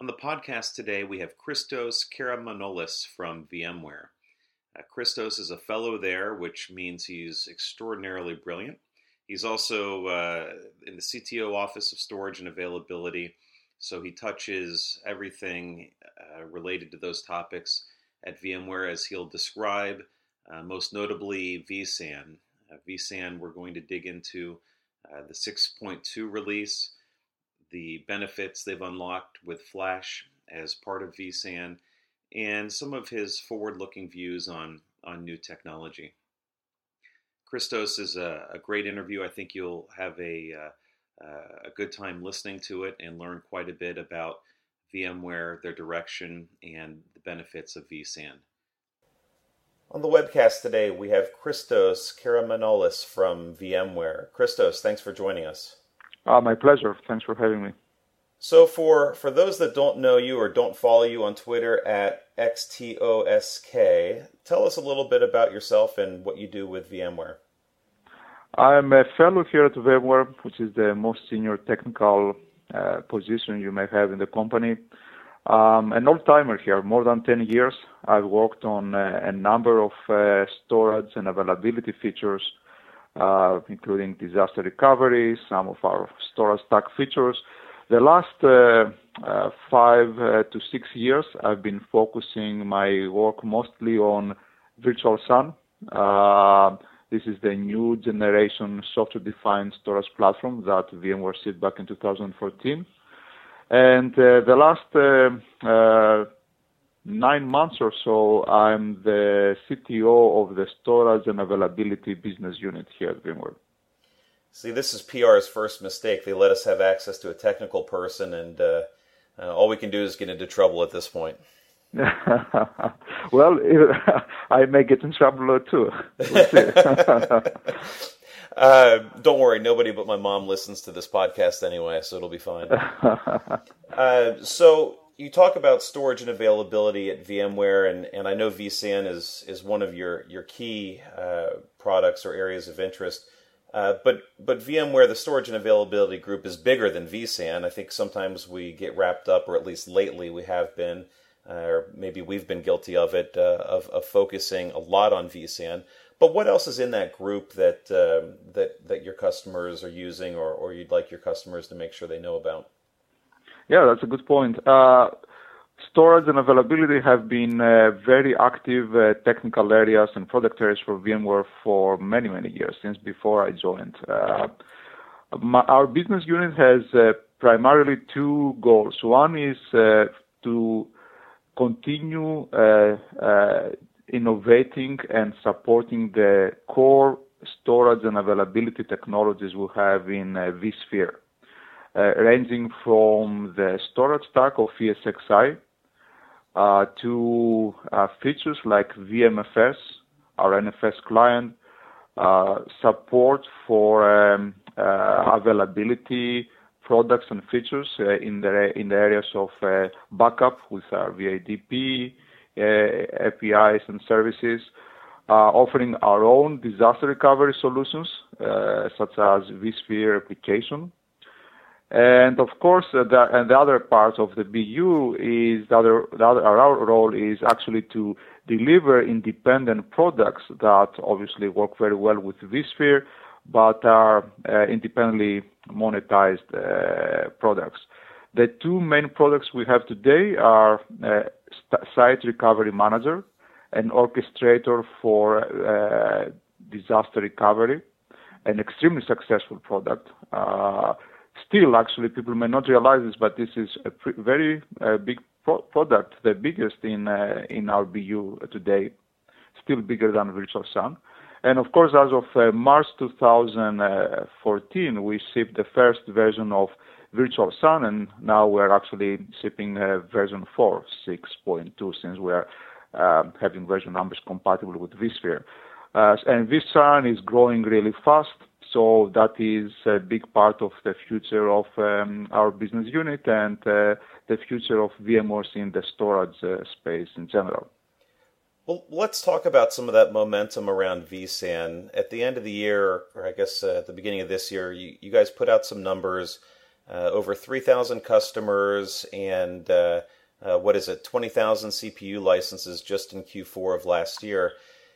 On the podcast today, we have Christos Karamanolis from VMware. Christos is a fellow there, which means he's extraordinarily brilliant. He's also in the CTO Office of Storage and Availability, so he touches everything related to those topics at VMware, as he'll describe, most notably vSAN. vSAN, we're going to dig into the 6.2 release, the benefits they've unlocked with Flash as part of vSAN, and some of his forward-looking views on new technology. Christos is a great interview. I think you'll have a good time listening to it and learn quite a bit about VMware, their direction, and the benefits of vSAN. On the webcast today, we have Christos Karamanolis from VMware. Christos, thanks for joining us. My pleasure. Thanks for having me. So for those that don't know you or don't follow you on Twitter at XTOSK, tell us a little bit about yourself and what you do with VMware. I'm a fellow here at VMware, which is the most senior technical position you may have in the company. An old-timer here, more than 10 years. I've worked on a number of storage and availability features, including disaster recovery, some of our storage stack features. The last 5 to 6 years, I've been focusing my work mostly on Virtual SAN. This is the new generation software-defined storage platform that VMware shipped back in 2014. And the last 9 months or so, I'm the CTO of the Storage and Availability Business Unit here at VMware. See, this is PR's first mistake. They let us have access to a technical person, and all we can do is get into trouble at this point. Well, I may get in trouble too. We'll see. Don't worry, nobody but my mom listens to this podcast anyway, so it'll be fine. So you talk about storage and availability at VMware, and I know vSAN is one of your key products or areas of interest. But VMware, the storage and availability group, is bigger than vSAN. I think sometimes we get wrapped up, or at least lately we have been, or maybe we've been guilty of it, of focusing a lot on vSAN. But what else is in that group that your customers are using, or you'd like your customers to make sure they know about? Yeah, that's a good point. Storage and availability have been very active technical areas and product areas for VMware for many, many years, since before I joined. Our business unit has primarily 2 goals. One is to continue innovating and supporting the core storage and availability technologies we have in vSphere, ranging from the storage stack of ESXi to features like VMFS, our NFS client, support for availability products and features in the areas of backup with our VADP, APIs and services, offering our own disaster recovery solutions such as vSphere application. And of course, the other part of the BU is our role is actually to deliver independent products that obviously work very well with vSphere, but are independently monetized products. The 2 main products we have today are Site Recovery Manager, an orchestrator for disaster recovery, an extremely successful product. Still, actually, people may not realize this, but this is a very big product, the biggest in our BU today, still bigger than Virtual SAN. And of course, as of March 2014, we shipped the first version of Virtual SAN, and now we're actually shipping version 4, 6.2, since we're having version numbers compatible with vSphere. And vSAN is growing really fast. So that is a big part of the future of our business unit and the future of VMware in the storage space in general. Well, let's talk about some of that momentum around vSAN. At the end of the year, or I guess at the beginning of this year, you guys put out some numbers over 3,000 customers and 20,000 CPU licenses just in Q4 of last year.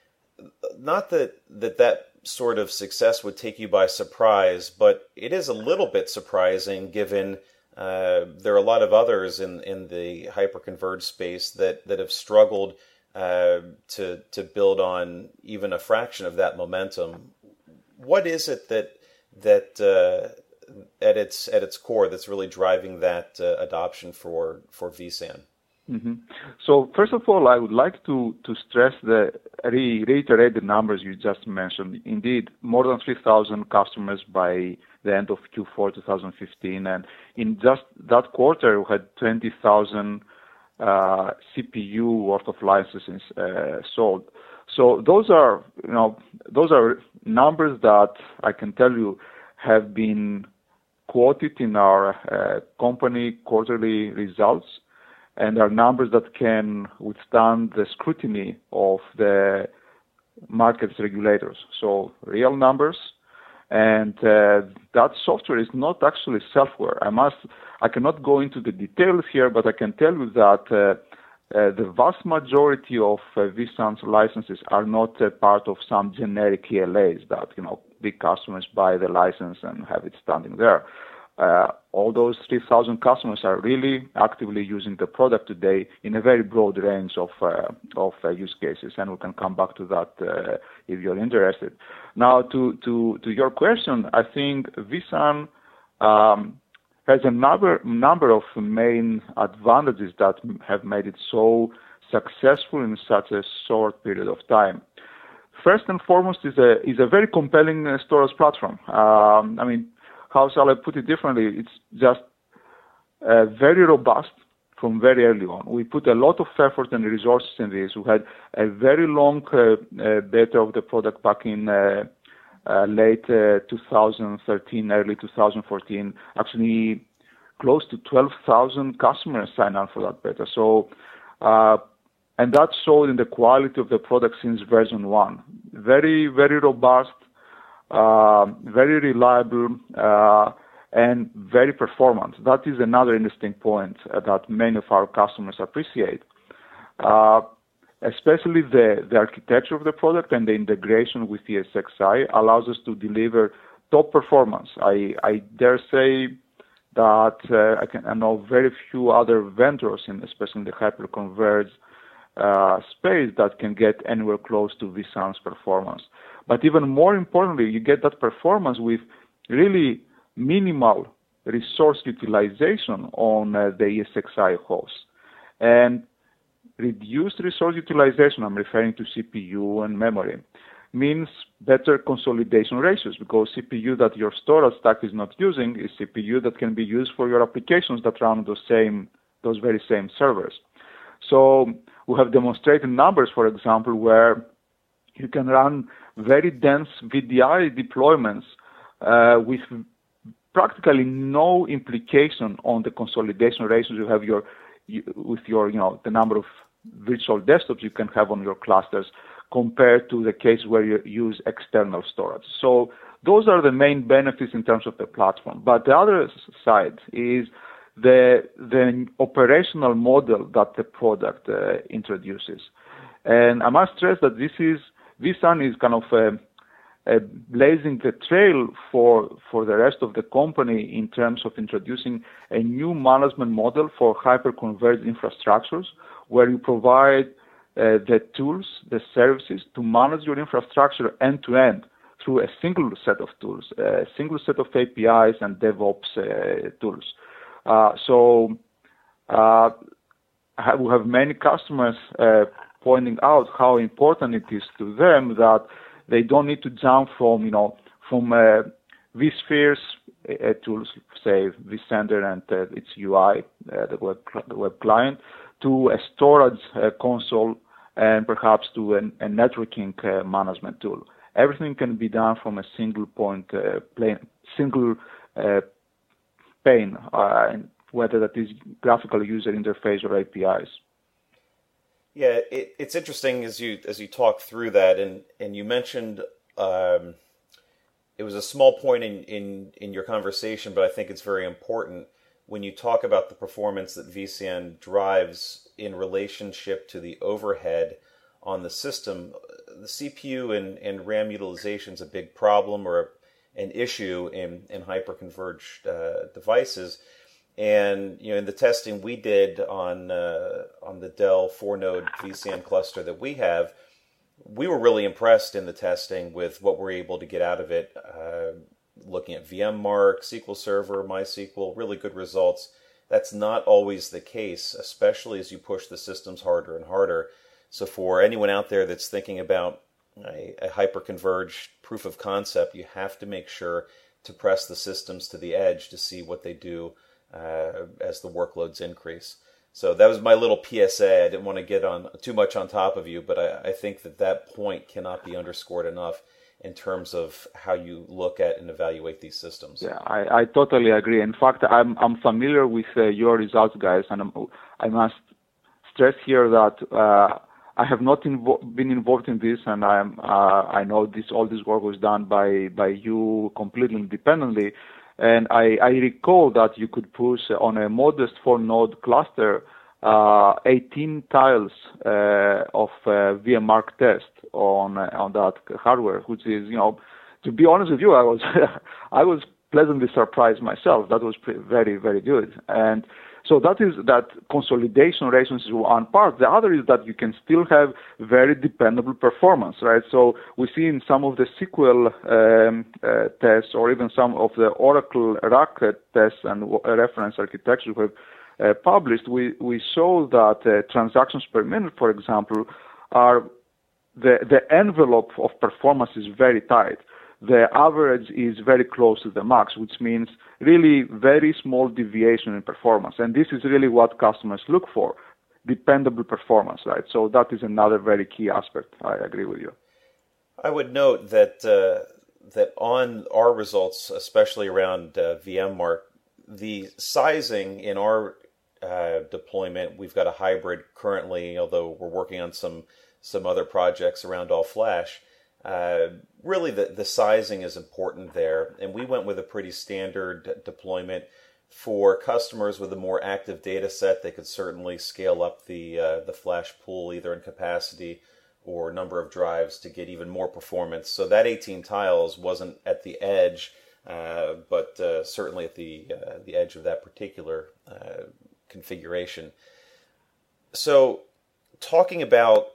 Not that sort of success would take you by surprise, but it is a little bit surprising given there are a lot of others in the hyperconverged space that have struggled to build on even a fraction of that momentum. What is it that at its core that's really driving that adoption for vSAN? Mm-hmm. So first of all, I would like to stress reiterate the numbers you just mentioned. Indeed, more than 3,000 customers by the end of Q4 2015, and in just that quarter, we had 20,000 CPU worth of licenses sold. So those are numbers that I can tell you have been quoted in our company quarterly results, and are numbers that can withstand the scrutiny of the market's regulators. So real numbers, and that software is not actually self-aware. I cannot go into the details here, but I can tell you that the vast majority of vSAN's licenses are not part of some generic ELAs that big customers buy the license and have it standing there. All those 3,000 customers are really actively using the product today in a very broad range of use cases, and we can come back to that if you're interested. Now, to your question, I think vSAN has a number of main advantages that have made it so successful in such a short period of time. First and foremost is a very compelling storage platform. How shall I put it differently? It's just very robust from very early on. We put a lot of effort and resources in this. We had a very long beta of the product back in late 2013, early 2014. Actually, close to 12,000 customers signed up for that beta. So, and that showed in the quality of the product since version 1. Very, very robust. Very reliable and very performant. That is another interesting point that many of our customers appreciate. Especially the architecture of the product and the integration with ESXi allows us to deliver top performance. I dare say that I know very few other vendors, especially in the hyperconverged space, that can get anywhere close to vSAN's performance. But even more importantly, you get that performance with really minimal resource utilization on the ESXi host. And reduced resource utilization, I'm referring to CPU and memory, means better consolidation ratios, because CPU that your storage stack is not using is CPU that can be used for your applications that run those very same servers. So we have demonstrated numbers, for example, where you can run very dense VDI deployments with practically no implication on the consolidation ratios you have the number of virtual desktops you can have on your clusters compared to the case where you use external storage. So those are the main benefits in terms of the platform. But the other side is the operational model that the product introduces. And I must stress that vSAN is kind of blazing the trail for the rest of the company in terms of introducing a new management model for hyperconverged infrastructures, where you provide the tools, the services to manage your infrastructure end-to-end through a single set of tools, a single set of APIs and DevOps tools. So we have many customers pointing out how important it is to them that they don't need to jump from vSphere's tools, say vCenter and its UI, the web client, to a storage console and perhaps to a networking management tool. Everything can be done from a single pane, whether that is graphical user interface or APIs. Yeah, it's interesting as you talk through that, and you mentioned it was a small point in your conversation, but I think it's very important when you talk about the performance that vSAN drives in relationship to the overhead on the system. The CPU and RAM utilization is a big problem or an issue in hyperconverged devices. And in the testing we did on the Dell 4-node vSAN cluster that we have, we were really impressed in the testing with what we're able to get out of it. Looking at VMmark, SQL Server, MySQL, really good results. That's not always the case, especially as you push the systems harder and harder. So for anyone out there that's thinking about a hyperconverged proof of concept, you have to make sure to press the systems to the edge to see what they do as the workloads increase. So that was my little PSA. I didn't want to get on too much on top of you, but I think that point cannot be underscored enough in terms of how you look at and evaluate these systems. Yeah, I totally agree. In fact, I'm familiar with your results, guys, and I must stress here that I have not been involved in this, and I know all this work was done by you completely independently. And I recall that you could push on a modest 4-node cluster 18 tiles of VMmark test on that hardware, which is, to be honest with you, I was pleasantly surprised myself. That was very, very good. And so that consolidation ratio is one part. The other is that you can still have very dependable performance, right? So we see in some of the SQL tests or even some of the Oracle RAC tests and reference architecture we have published, we show that transactions per minute, for example, are the envelope of performance is very tight. The average is very close to the max, which means really very small deviation in performance. And this is really what customers look for, dependable performance, right? So that is another very key aspect. I agree with you. I would note that that on our results, especially around VMmark, the sizing in our deployment, we've got a hybrid currently, although we're working on some other projects around all flash. Really, the sizing is important there, and we went with a pretty standard deployment. For customers with a more active data set, they could certainly scale up the flash pool either in capacity or number of drives to get even more performance. So that 18 tiles wasn't at the edge, but certainly at the edge of that particular configuration. So talking about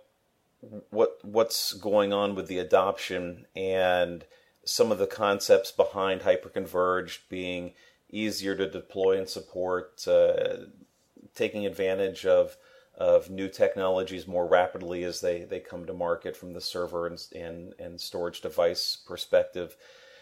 what's going on with the adoption and some of the concepts behind hyperconverged being easier to deploy and support, taking advantage of new technologies more rapidly as they come to market from the server and storage device perspective.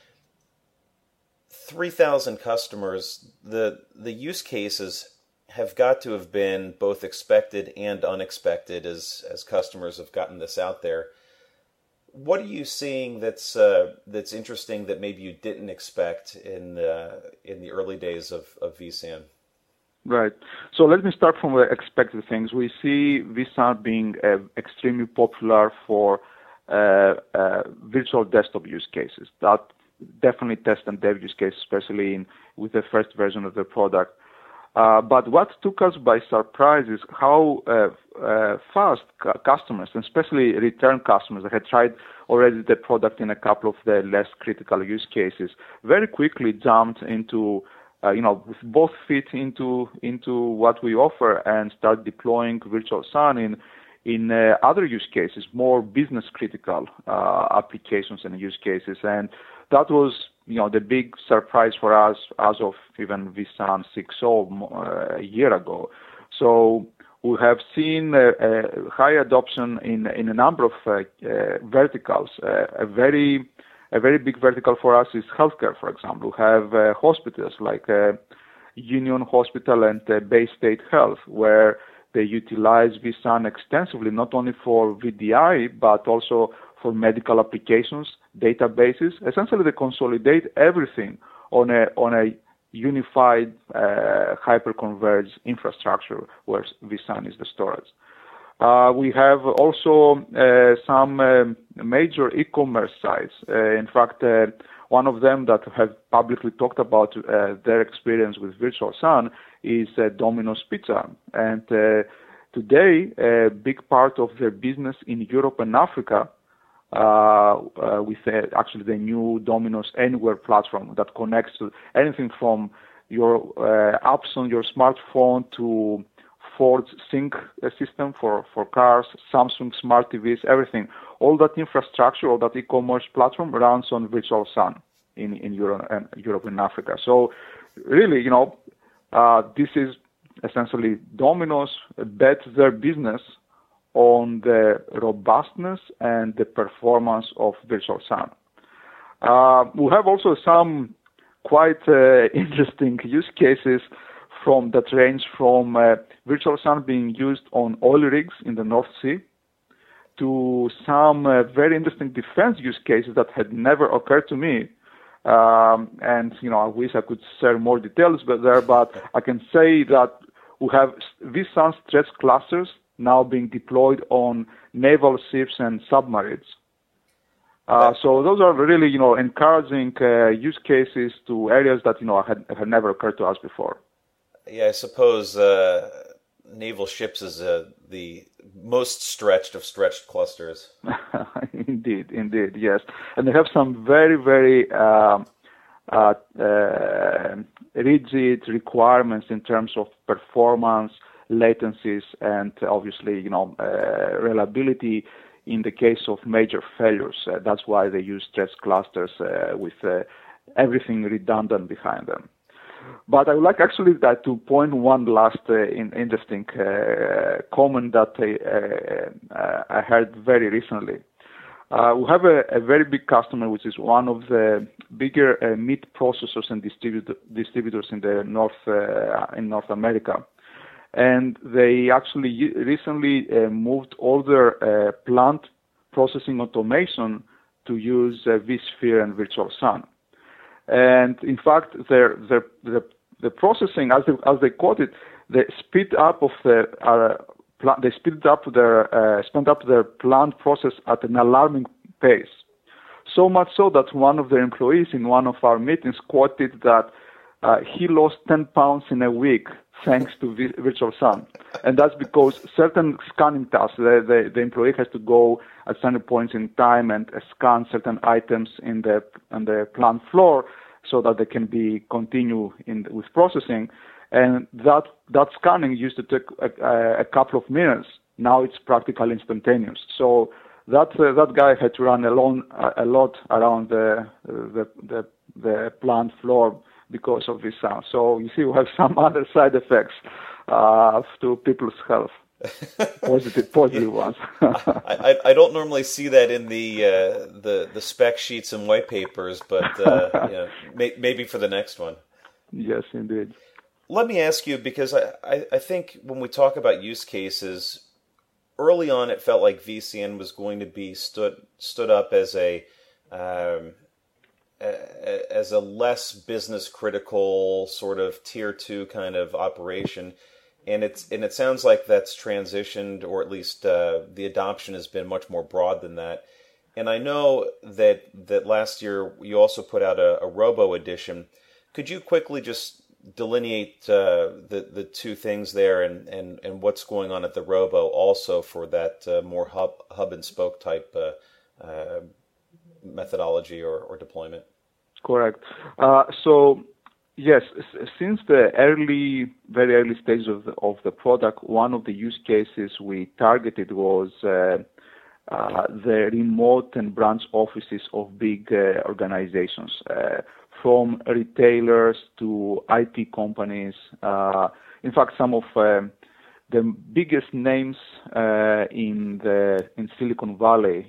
3,000 customers, the use cases have got to have been both expected and unexpected as customers have gotten this out there. What are you seeing that's interesting that maybe you didn't expect in the early days of vSAN? Right. So let me start from the expected things. We see vSAN being extremely popular for virtual desktop use cases. That definitely test and dev use case, especially with the first version of the product. But what took us by surprise is how fast customers, and especially return customers that had tried already the product in a couple of the less critical use cases, very quickly jumped into, with both feet into what we offer and start deploying Virtual SAN in other use cases, more business critical applications and use cases. And that was the big surprise for us as of even vSAN 6.0 a year ago. So we have seen high adoption in a number of verticals. A very big vertical for us is healthcare, for example. We have hospitals like Union Hospital and Bay State Health, where they utilize vSAN extensively, not only for VDI, but also for medical applications, databases. Essentially, they consolidate everything on a unified hyperconverged infrastructure where vSAN is the storage. We have also some major e-commerce sites. In fact, one of them that have publicly talked about their experience with Virtual Sun is Domino's Pizza. And today, a big part of their business in Europe and Africa with actually the new Domino's Anywhere platform that connects to anything from your apps on your smartphone to Ford's Sync system for cars, Samsung Smart TVs, everything. All that infrastructure, all that e-commerce platform runs on Virtual Sun in Europe and Africa. So really, this is essentially Domino's bet their business on the robustness and the performance of Virtual Sun. We have also some quite interesting use cases that range from Virtual Sun being used on oil rigs in the North Sea to some very interesting defense use cases that had never occurred to me. And I wish I could share more details there, but I can say that we have vSUN stress clusters now being deployed on naval ships and submarines. So those are really, encouraging use cases to areas that, had never occurred to us before. Yeah, I suppose naval ships is the most stretched of stretched clusters. Indeed, yes. And they have some very, very rigid requirements in terms of performance, latencies, and obviously, reliability in the case of major failures. That's why they use stress clusters with everything redundant behind them. But I would like actually to point one last interesting comment that I heard very recently. We have a very big customer, which is one of the bigger meat processors and distributors in the North America. And they actually recently moved all their plant processing automation to use vSphere and Virtual Sun. And in fact, the processing, as they quote it, they sped up their plant process at an alarming pace. So much so that one of their employees in one of our meetings quoted that he lost 10 pounds in a week thanks to Virtual Sun. And that's because certain scanning tasks, the employee has to go at certain points in time and scan certain items on the plant floor so that they can continue with processing. And that scanning used to take a couple of minutes. Now it's practically instantaneous. So that guy had to run a lot around the plant floor because of this sound. So you see, we have some other side effects to people's health. Positive ones. I don't normally see that in the spec sheets and white papers, but maybe for the next one. Yes, indeed. Let me ask you, because I think when we talk about use cases, early on it felt like VCN was going to be stood up as a less business critical sort of tier 2 kind of operation. And it sounds like that's transitioned, or at least the adoption has been much more broad than that. And I know that last year you also put out a Robo edition. Could you quickly just delineate the two things there and what's going on at the Robo also for that more hub and spoke type methodology or deployment? Correct. So yes, since the very early stages of the product, one of the use cases we targeted was the remote and branch offices of big organizations, from retailers to IT companies. In fact, some of the biggest names in Silicon Valley,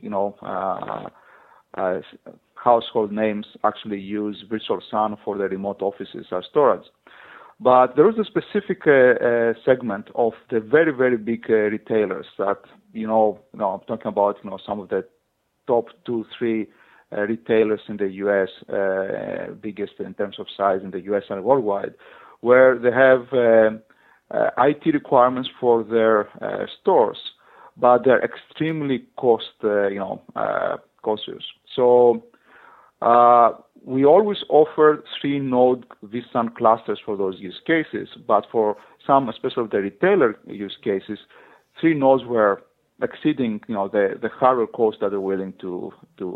household names actually use Virtual Sun for the remote offices as storage. But there is a specific segment of the very, very big retailers that, I'm talking about, some of the top 2-3 retailers in the U.S., biggest in terms of size in the U.S. and worldwide, where they have IT requirements for their stores, but they're extremely cost conscious. So we always offer 3-node vSAN clusters for those use cases, but for some, especially the retailer use cases, 3 nodes were exceeding, the hardware cost that they're willing to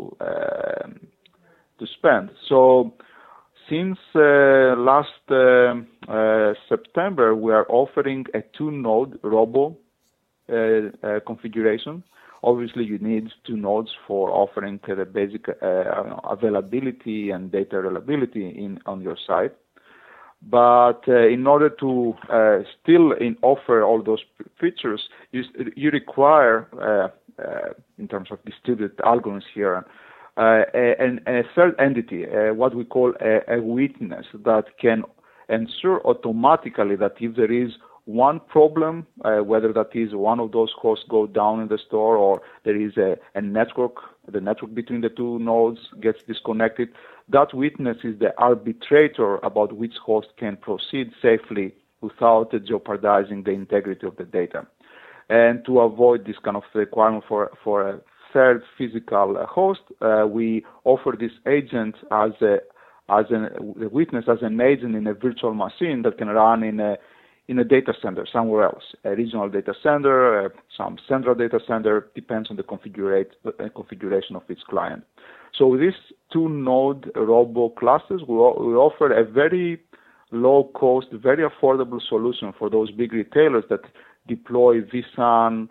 spend. So since last September, we are offering a 2-node Robo configuration. Obviously, you need 2 nodes for offering the basic availability and data reliability on your site. But in order to still offer all those features, you require, in terms of distributed algorithms here, a third entity, what we call a witness, that can ensure automatically that if there is one problem, whether that is one of those hosts go down in the store, or there is a network, the network between the 2 nodes gets disconnected, that witness is the arbitrator about which host can proceed safely without jeopardizing the integrity of the data. And to avoid this kind of requirement for a third physical host, we offer this agent as the witness as an agent in a virtual machine that can run in a data center somewhere else, a regional data center, some central data center, depends on the configuration of each client. So with these 2-node Robo clusters, we offer a very low-cost, very affordable solution for those big retailers that deploy vSAN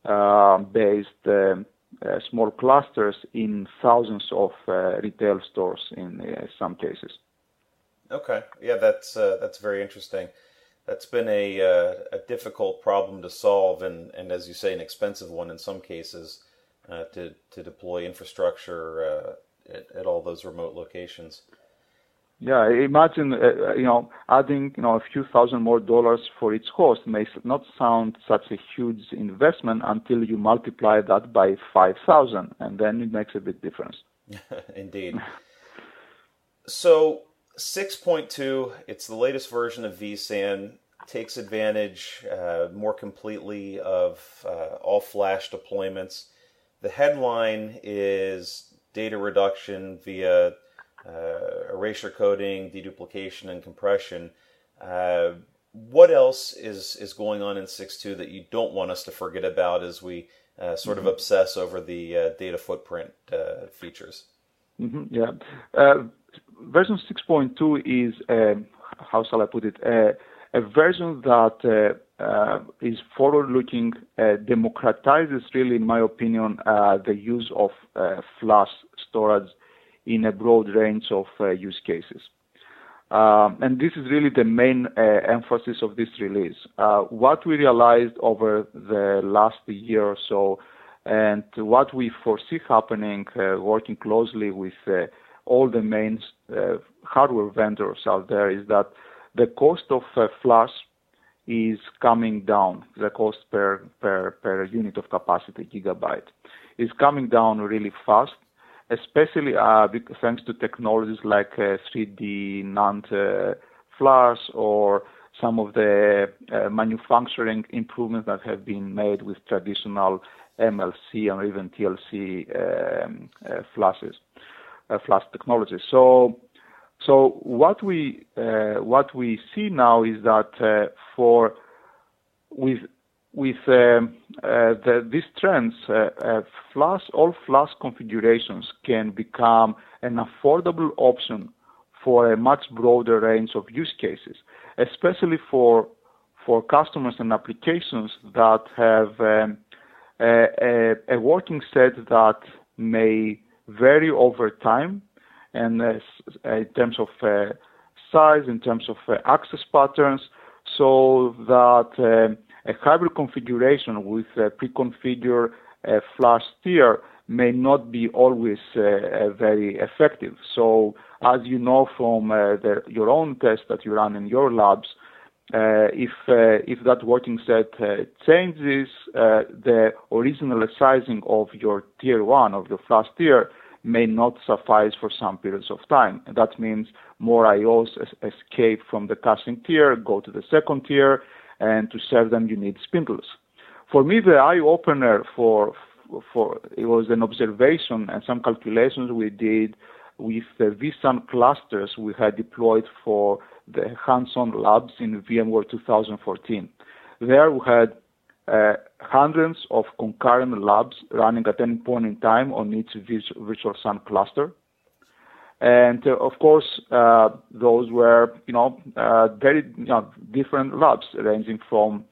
based small clusters in thousands of retail stores in some cases. Okay, yeah, that's very interesting. That's been a difficult problem to solve, and as you say, an expensive one in some cases to deploy infrastructure at all those remote locations. Yeah, imagine adding a few $1,000 more for each host may not sound such a huge investment until you multiply that by 5,000, and then it makes a big difference. Indeed. So 6.2, it's the latest version of vSAN, takes advantage more completely of all flash deployments. The headline is data reduction via erasure coding, deduplication, and compression. What else is going on in 6.2 that you don't want us to forget about as we sort of obsess over the data footprint features? Mm-hmm, yeah. Version 6.2 is, how shall I put it, a version that is forward-looking, democratizes really, in my opinion, the use of flash storage in a broad range of use cases. And this is really the main emphasis of this release. What we realized over the last year or so, and what we foresee happening, working closely with all the main hardware vendors out there, is that the cost of flash is coming down. The cost per unit of capacity, gigabyte, is coming down really fast, especially thanks to technologies like 3D NAND flash, or some of the manufacturing improvements that have been made with traditional MLC or even TLC flash technology. So what we see now is that with these trends, all flash configurations can become an affordable option for a much broader range of use cases, especially for customers and applications that have a working set that may vary over time, and in terms of size, in terms of access patterns, so that a hybrid configuration with a pre-configured flash tier may not be always very effective. So, as you know from your own tests that you run in your labs, if that working set changes, the original sizing of your tier 1, of your flash tier, may not suffice for some periods of time. And that means more IOs escape from the caching tier, go to the second tier, and to serve them you need spindles. For me, the eye-opener for it was an observation and some calculations we did with the vSAN clusters we had deployed for the hands-on labs in VMware 2014. There we had hundreds of concurrent labs running at any point in time on each virtual SAN cluster. And of course, those were, very different labs, ranging from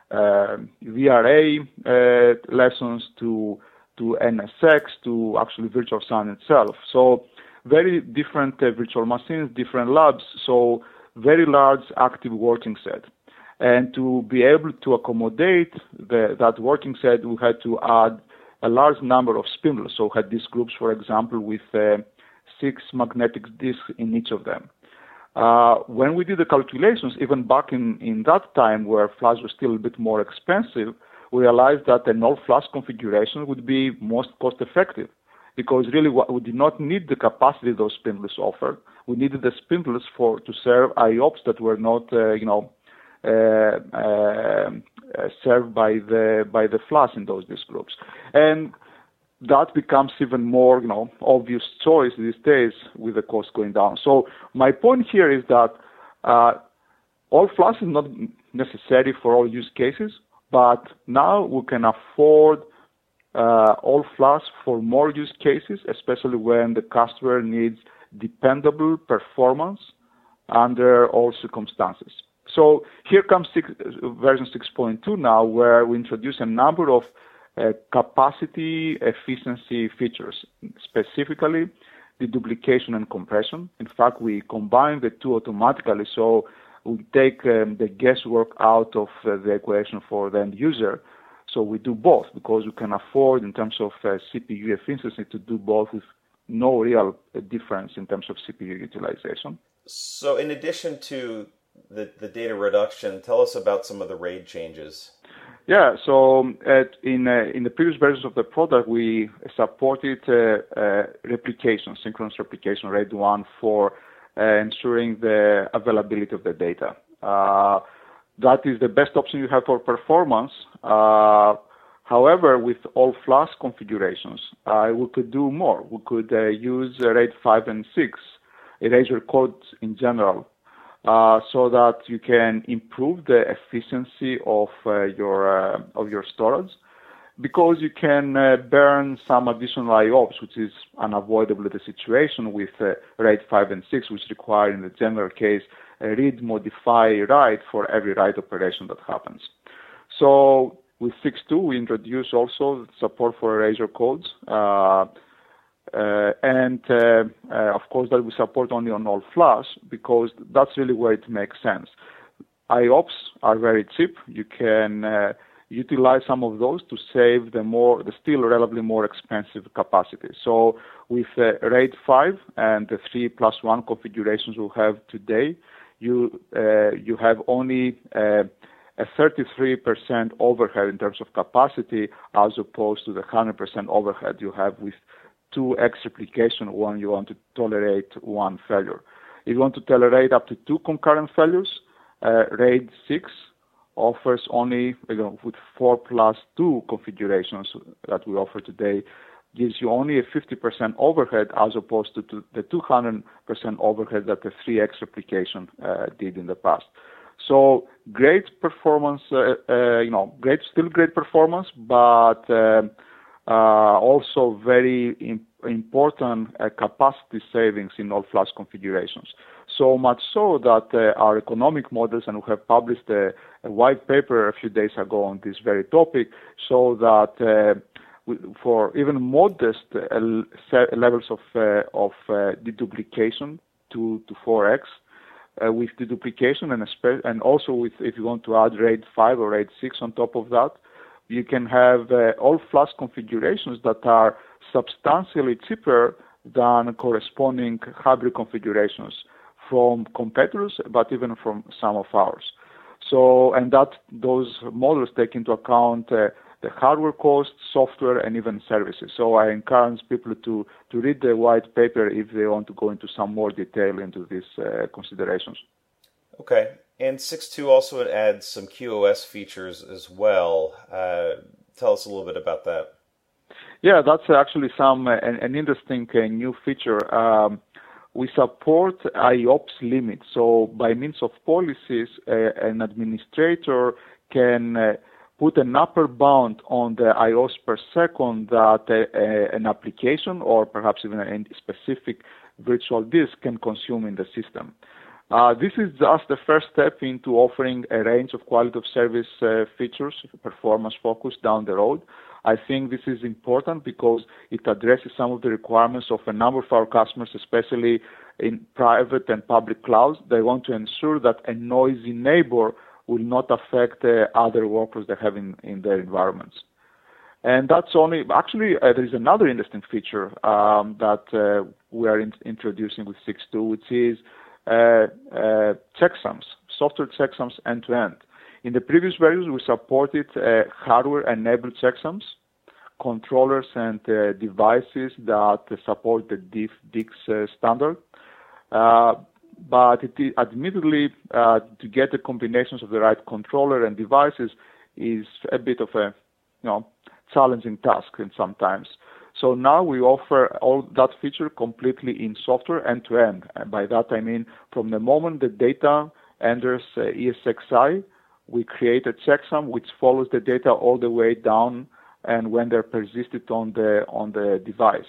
VRA lessons to NSX to actually virtual SAN itself. So very different virtual machines, different labs. So very large active working set. And to be able to accommodate that working set, we had to add a large number of spindles. So we had these groups, for example, with 6 magnetic disks in each of them. When we did the calculations, even back in that time where flash was still a bit more expensive, we realized that an all-flash configuration would be most cost-effective, because really we did not need the capacity those spindles offered. We needed the spindles to serve IOPS that were not, served by the flash in those disk groups. And that becomes even more, obvious choice these days with the cost going down. So my point here is that all flash is not necessary for all use cases, but now we can afford all flash for more use cases, especially when the customer needs dependable performance under all circumstances. So here comes version 6.2 now, where we introduce a number of capacity efficiency features, specifically deduplication and compression. In fact, we combine the two automatically, so we take the guesswork out of the equation for the end user. So we do both because we can afford, in terms of CPU efficiency, to do both with no real difference in terms of CPU utilization. So in addition to the data reduction, tell us about some of the RAID changes. Yeah, so in the previous versions of the product, we supported replication, synchronous replication, RAID 1, for ensuring the availability of the data. That is the best option you have for performance. However, with all flash configurations, we could do more. We could use RAID 5 and 6, erasure codes in general, so that you can improve the efficiency of your storage, because you can burn some additional IOPS, which is unavoidably the situation with RAID 5 and 6, which require, in the general case, a read, modify, write for every write operation that happens. So with 6.2, we introduce also support for erasure codes, and of course that we support only on all flash, because that's really where it makes sense. IOPS are very cheap. You can utilize some of those to save the still relatively more expensive capacity. So with RAID 5 and the 3+1 configurations we have today, you have only a 33% overhead in terms of capacity, as opposed to the 100% overhead you have with 2x replication when you want to tolerate one failure. If you want to tolerate up to 2 concurrent failures, RAID 6 offers only, with 4+2 configurations that we offer today, gives you only a 50% overhead, as opposed to the 200% overhead that the 3x replication did in the past. So great performance, still great performance, but also very important capacity savings in all flash configurations. So much so that our economic models, and we have published a white paper a few days ago on this very topic, show that for even modest levels of deduplication, 2 to 4x, with deduplication and also with, if you want to add RAID 5 or RAID 6 on top of that, you can have all flash configurations that are substantially cheaper than corresponding hybrid configurations from competitors, but even from some of ours. So, and that those models take into account the hardware costs, software, and even services. So I encourage people to read the white paper if they want to go into some more detail into these considerations. Okay. And 6.2 also adds some QoS features as well. Tell us a little bit about that. Yeah, that's actually an interesting new feature. We support IOPS limits. So by means of policies, an administrator can put an upper bound on the IOs per second that an application or perhaps even a specific virtual disk can consume in the system. This is just the first step into offering a range of quality of service features, performance focused down the road. I think this is important because it addresses some of the requirements of a number of our customers, especially in private and public clouds. They want to ensure that a noisy neighbor will not affect other workloads they have in their environments. And that's only, actually, there is another interesting feature that we are introducing with 6.2, which is checksums, software checksums end-to-end. In the previous versions, we supported hardware-enabled checksums, controllers and devices that support the DICS standard. But admittedly, to get the combinations of the right controller and devices is a bit of a challenging task sometimes. So now we offer all that feature completely in software end-to-end. And by that I mean from the moment the data enters ESXi, we create a checksum which follows the data all the way down and when they're persisted on the device.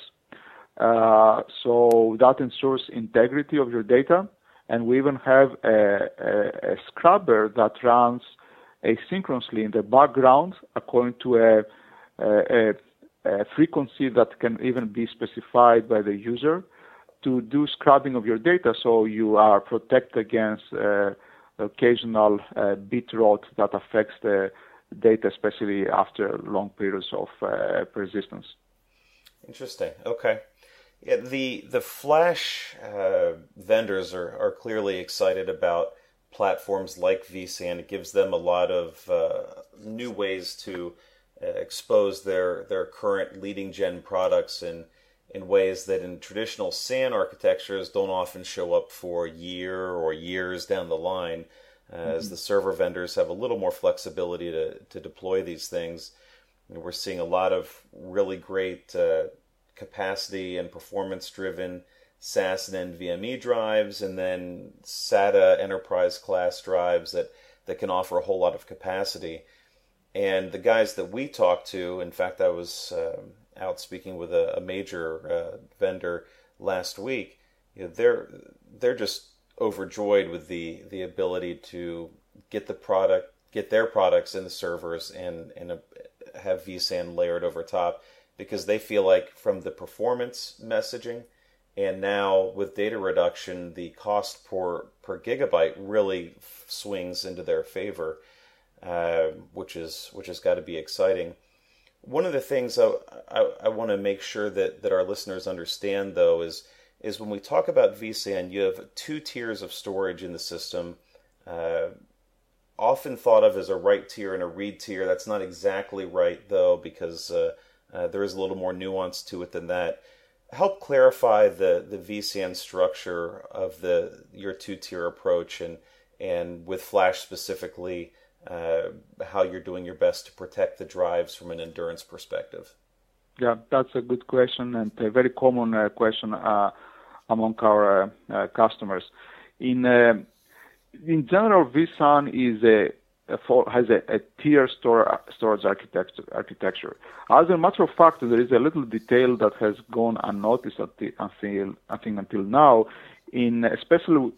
So that ensures integrity of your data. And we even have a scrubber that runs asynchronously in the background according to a frequency that can even be specified by the user to do scrubbing of your data so you are protected against occasional bit rot that affects the data, especially after long periods of persistence. Interesting. Okay. Yeah, the Flash vendors are clearly excited about platforms like vSAN. It gives them a lot of new ways to expose their current leading gen products in ways that in traditional SAN architectures don't often show up for a year or years down the line, as the server vendors have a little more flexibility to deploy these things. And we're seeing a lot of really great capacity and performance-driven SAS and NVMe drives, and then SATA enterprise class drives that can offer a whole lot of capacity. And the guys that we talked to, in fact, I was out speaking with a major vendor last week. They're just overjoyed with the ability to get their products in the servers and have vSAN layered over top, because they feel like from the performance messaging and now with data reduction, the cost per gigabyte really swings into their favor, which has got to be exciting. One of the things I want to make sure that our listeners understand, though, is when we talk about vSAN, you have 2 tiers of storage in the system, often thought of as a write tier and a read tier. That's not exactly right, though, because there is a little more nuance to it than that. Help clarify the vSAN structure of your 2-tier approach, and with Flash specifically, how you're doing your best to protect the drives from an endurance perspective. Yeah, that's a good question and a very common question among our customers. In general, vSAN has a tier storage architecture. As a matter of fact, there is a little detail that has gone unnoticed until now, especially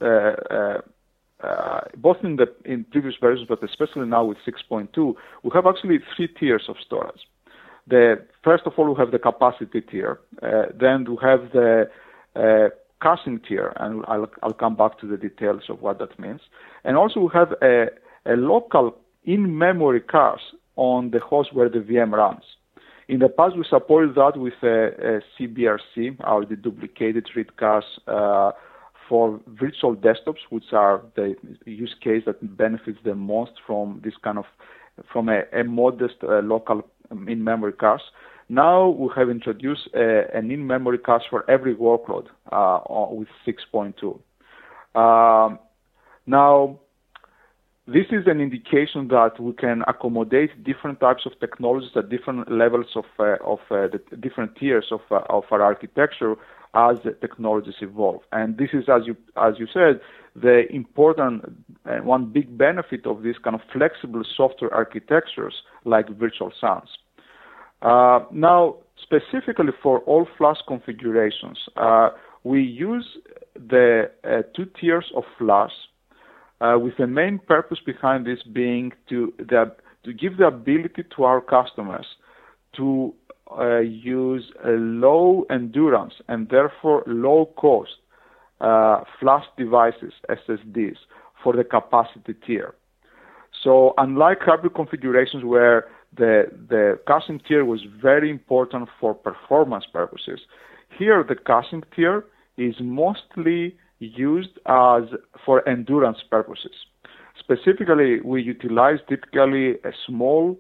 both in previous versions, but especially now with 6.2, we have actually 3 tiers of storage. First of all, we have the capacity tier. Then we have the caching tier, and I'll come back to the details of what that means. And also we have a local in-memory cache on the host where the VM runs. In the past, we supported that with a CBRC, our deduplicated read cache for virtual desktops, which are the use case that benefits the most from this kind of, from a modest local in-memory cache. Now we have introduced an in-memory cache for every workload with 6.2. Now, this is an indication that we can accommodate different types of technologies at different levels of the different tiers of our architecture as the technologies evolve. And this is, as you said, the important one big benefit of these kind of flexible software architectures like Virtual SANs. Now, specifically for all flash configurations, we use the 2 tiers of flash, with the main purpose behind this being to give the ability to our customers to use a low endurance and therefore low cost flash devices, SSDs, for the capacity tier. So unlike hybrid configurations where the caching tier was very important for performance purposes, here the caching tier is mostly used for endurance purposes. Specifically, we utilize typically a small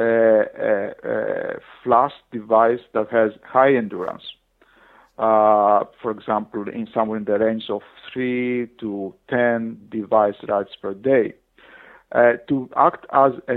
flash device that has high endurance. For example, somewhere in the range of 3 to 10 device writes per day, to act as a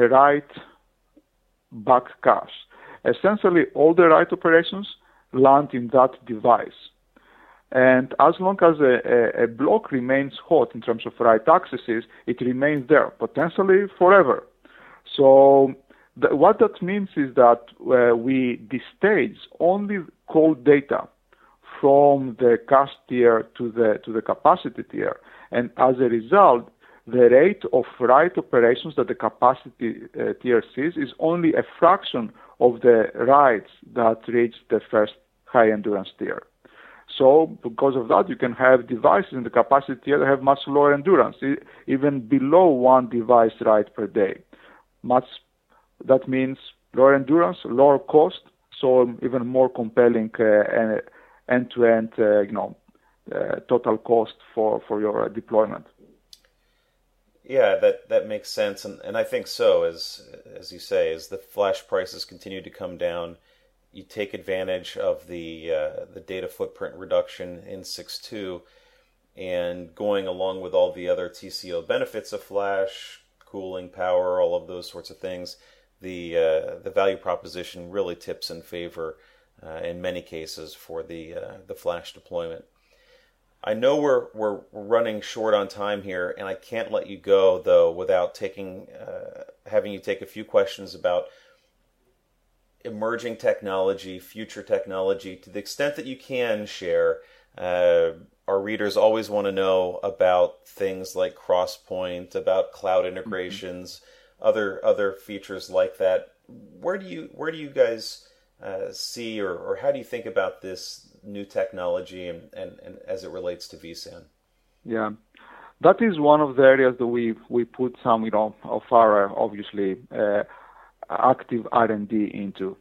write-back cache. Essentially, all the write operations land in that device. And as long as a block remains hot in terms of write accesses, it remains there, potentially forever. So what that means is that we destage only cold data from the cache tier to the capacity tier, and as a result, the rate of write operations that the capacity tier sees is only a fraction of the writes that reach the first high endurance tier. So because of that, you can have devices in the capacity tier that have much lower endurance, even below 1 device write per day. That means lower endurance, lower cost, so even more compelling end-to-end, total cost for your deployment. Yeah, that makes sense, and I think so. As you say, as the flash prices continue to come down, you take advantage of the data footprint reduction in 6.2, and going along with all the other TCO benefits of flash, cooling, power, all of those sorts of things, the value proposition really tips in favor in many cases for the flash deployment. I know we're running short on time here, and I can't let you go though without having you take a few questions about emerging technology, future technology, to the extent that you can share. Our readers always want to know about things like Crosspoint, about cloud integrations, other features like that. Where do you guys see, or how do you think about this new technology and as it relates to vSAN? Yeah, that is one of the areas that we put some of our obviously active R&D into.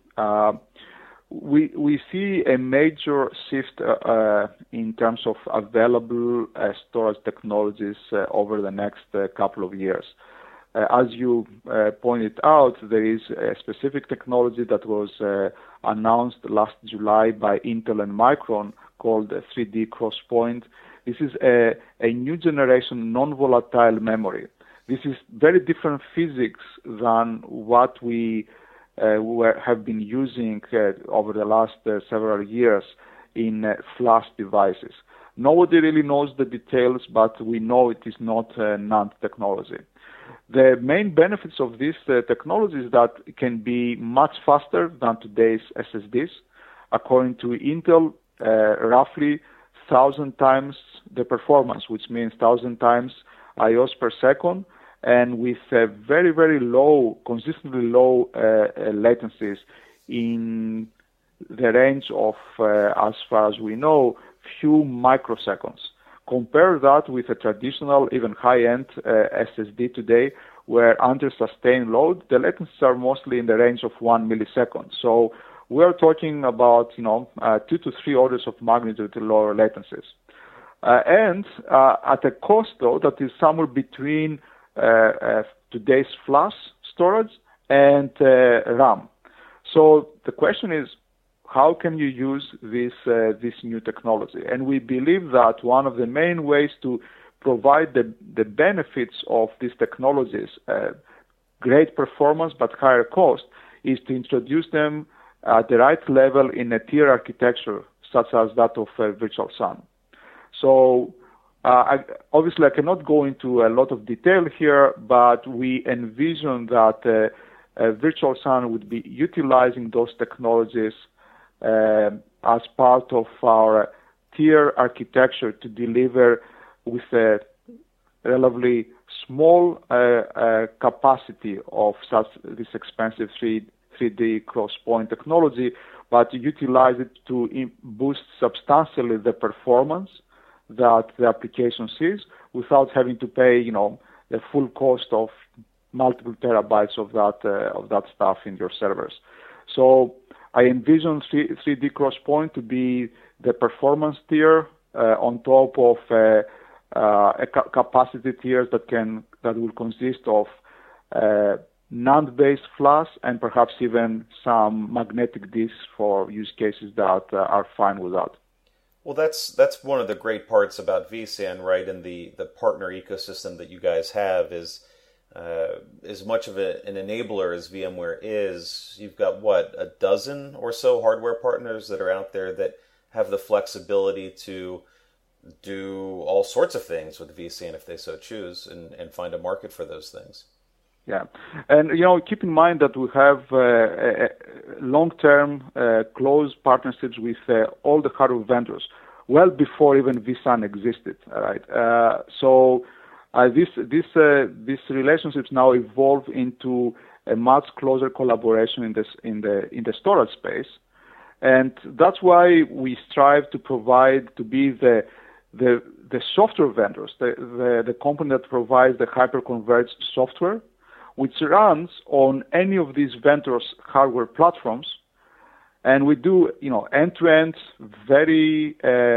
We see a major shift in terms of available storage technologies over the next couple of years. As you pointed out, there is a specific technology that was announced last July by Intel and Micron called 3D Crosspoint. This is a new generation non-volatile memory. This is very different physics than what we have been using over the last several years in flash devices. Nobody really knows the details, but we know it is not NAND technology. The main benefits of this technology is that it can be much faster than today's SSDs. According to Intel, roughly 1,000 times the performance, which means 1,000 times IOs per second, and with very, very low, consistently low latencies in the range of, as far as we know, few microseconds. Compare that with a traditional, even high-end SSD today, where under sustained load, the latencies are mostly in the range of 1 millisecond. So we're talking about 2 to 3 orders of magnitude lower latencies. And at a cost, though, that is somewhere between today's flash storage and RAM. So the question is, how can you use this new technology? And we believe that one of the main ways to provide the benefits of these technologies, great performance but higher cost, is to introduce them at the right level in a tier architecture such as that of Virtual SAN. So obviously I cannot go into a lot of detail here, but we envision that Virtual SAN would be utilizing those technologies as part of our tier architecture to deliver with a relatively small capacity of this expensive 3D cross-point technology, but utilize it to boost substantially the performance that the application sees without having to pay, the full cost of multiple terabytes of that stuff in your servers. So I envision 3D cross-point to be the performance tier on top of a capacity tiers that will consist of NAND-based flash and perhaps even some magnetic disks for use cases that are fine with that. Well, that's one of the great parts about vSAN, right? And the partner ecosystem that you guys have is as much of an enabler as VMware is. You've got a dozen or so hardware partners that are out there that have the flexibility to do all sorts of things with vSAN if they so choose, and find a market for those things. Yeah, and keep in mind that we have long-term close partnerships with all the hardware vendors, well before even vSAN existed. All right, so these relationships now evolve into a much closer collaboration in the storage space, and that's why we strive to be the software vendors, the company that provides the hyperconverged software, which runs on any of these vendors' hardware platforms, and we do, end-to-end, very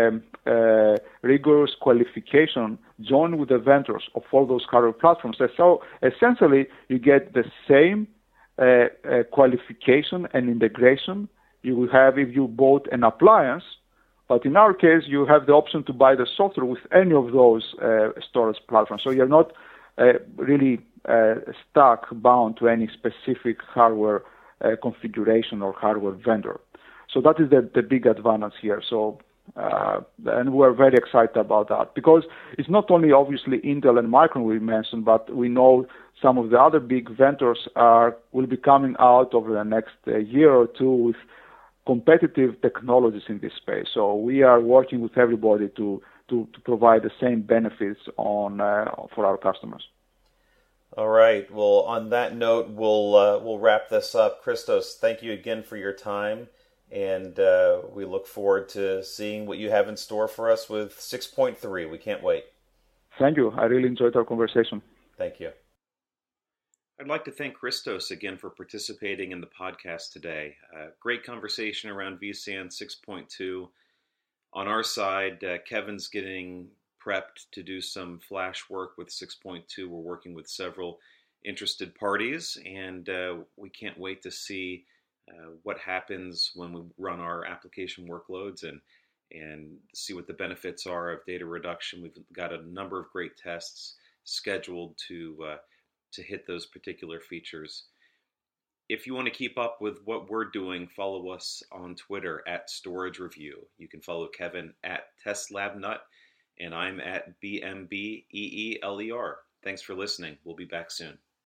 rigorous qualification joined with the vendors of all those hardware platforms. So essentially, you get the same qualification and integration you will have if you bought an appliance. But in our case, you have the option to buy the software with any of those storage platforms. So you're not really stuck, bound to any specific hardware configuration or hardware vendor. So that is the big advantage here. So, and we're very excited about that because it's not only obviously Intel and Micron we mentioned, but we know some of the other big vendors will be coming out over the next year or two with competitive technologies in this space. So we are working with everybody to provide the same benefits for our customers. All right. Well, on that note, we'll wrap this up. Christos, thank you again for your time, and we look forward to seeing what you have in store for us with 6.3. We can't wait. Thank you. I really enjoyed our conversation. Thank you. I'd like to thank Christos again for participating in the podcast today. Great conversation around vSAN 6.2. On our side, Kevin's getting prepped to do some flash work with 6.2. We're working with several interested parties, and we can't wait to see what happens when we run our application workloads and see what the benefits are of data reduction. We've got a number of great tests scheduled to hit those particular features. If you want to keep up with what we're doing, follow us on Twitter at Storage Review. You can follow Kevin at TestLabNut, and I'm at BMBEELER. Thanks for listening. We'll be back soon.